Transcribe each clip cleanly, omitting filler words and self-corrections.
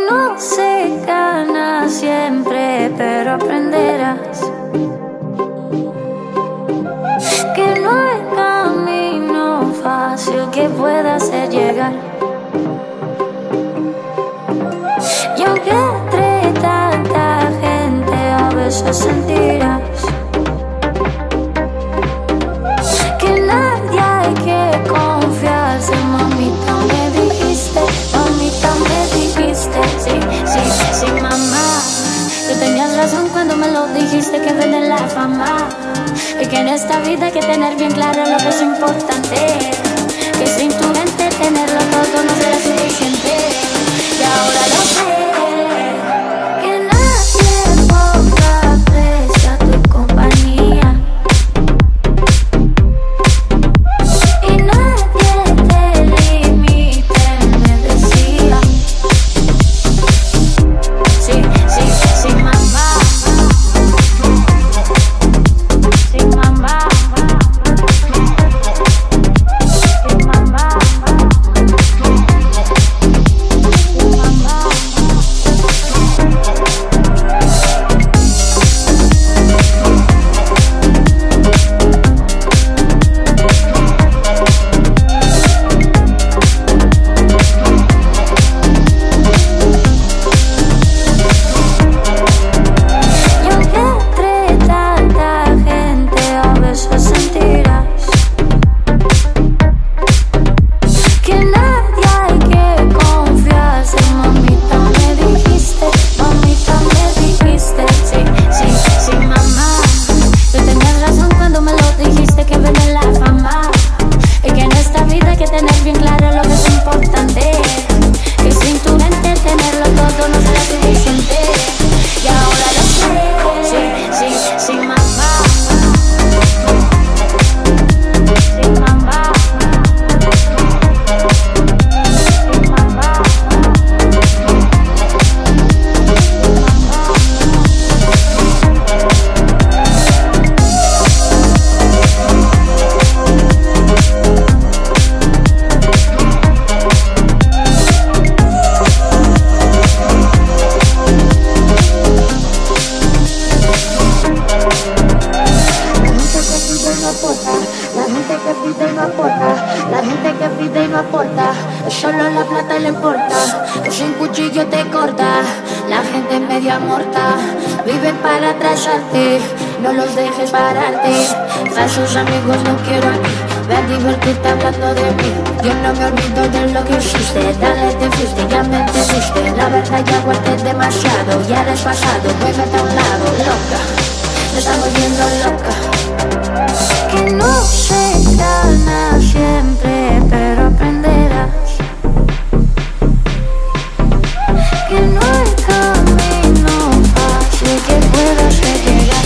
no se gana siempre, pero aprenderás que no hay camino fácil que pueda hacer llegar. Y aunque entre tanta gente a veces sentirás que nadie hay que confiarse. Mamita me dijiste, sí, mamá. Tú tenías razón cuando me lo dijiste, que vende la fama y que en esta vida hay que tener bien claro lo que es importante, que sin tu mente tenerlo todo no será suficiente. Y ahora lo sé, que nadie ponga precio a tu compañía y nadie te limite, me decía. Sí, mamá. Sí, mamá. Sí, mamá. La gente que pide y no aporta, solo la plata le importa, que sin cuchillo te corta. La gente media muerta, viven para atrasarte, no los dejes pararte. Falsos amigos no quiero aquí, ve a divertirte hablando de mí. Yo no me olvido de lo que hiciste, dale te fuiste, ya me entendiste. La verdad ya guardé demasiado, ya eres pasado, muévete a un lado, loca, me está volviendo loca. Que no se gana siempre, pero aprenderás que no hay camino fácil que pueda hacer llegar.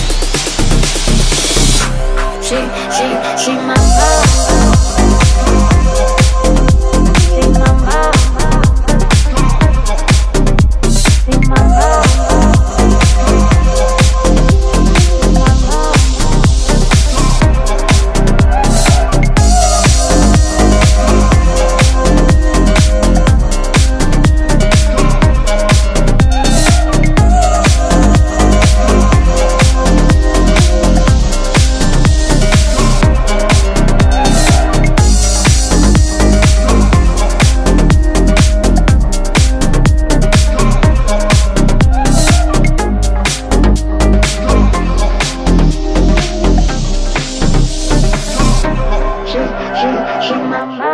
Sí, mamá. Sí, mamá. Sí, mamá. She, mamá.